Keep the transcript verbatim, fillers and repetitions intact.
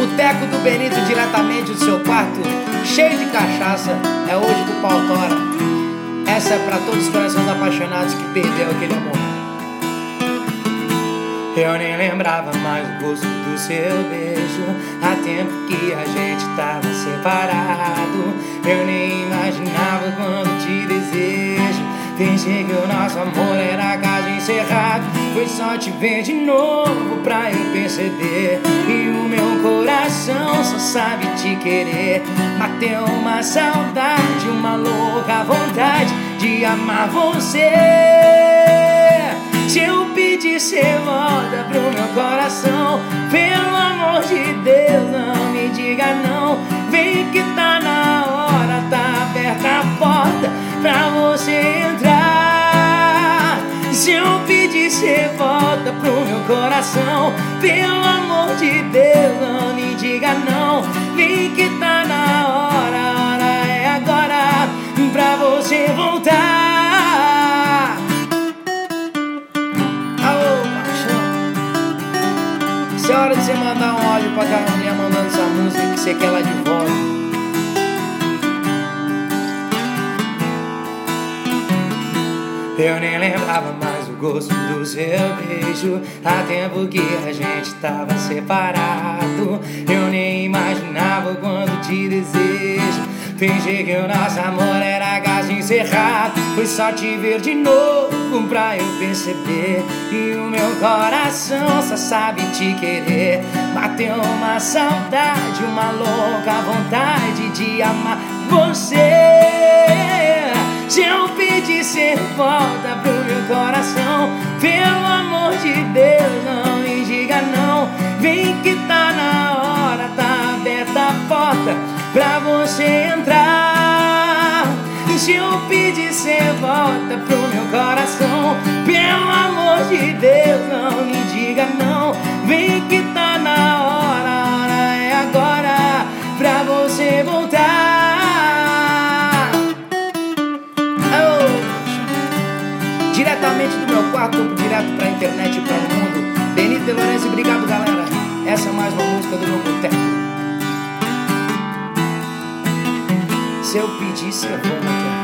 Boteco do Benito, diretamente do seu quarto, cheio de cachaça. É hoje que o pau tora. Essa é pra todos os corações apaixonados que perderam aquele amor. Eu nem lembrava mais o gosto do seu beijo. Há tempo que a gente tava separado. Eu nem imaginava quando te desejo. Pensei que o nosso amor era caso encerrado. Foi só te ver de novo pra eu perceber. E o meu coração só sabe te querer. Bateu uma saudade, uma louca vontade de amar você. Se eu pedir, cê volta pro meu coração. Pelo amor de Deus, não me diga não. Vem que tá na hora, tá aberta a porta pra você entrar. Se eu pedir, cê volta pro meu coração. Pelo amor de Deus, não me diga não. Vem que tá na hora, a hora é agora pra você voltar. Se é hora de você mandar um áudio pra aquela mulher mandando essa música que você quer lá de volta. Eu nem lembrava mais o gosto do seu beijo. Há tempo que a gente tava separado. Eu nem imaginava quando te desejo. Fingi que o nosso amor era caso encerrado. Foi só te ver de novo pra eu perceber. E o meu coração só sabe te querer. Bateu uma saudade, uma louca vontade de amar você. Se eu pedir, cê volta pro meu coração. Pelo amor de Deus, não me diga não. Vem que tá na hora, tá aberta a porta pra você entrar. Se eu pedir, cê volta pro meu coração. Pelo amor de Deus, não me diga não. Vem que tá na hora, a hora é agora pra você voltar. Oh. Diretamente do meu quarto, direto pra internet e pra o mundo. Benito de Lourenço, obrigado galera. Essa é mais uma música do meu boteco. Se eu pedir, cê volta.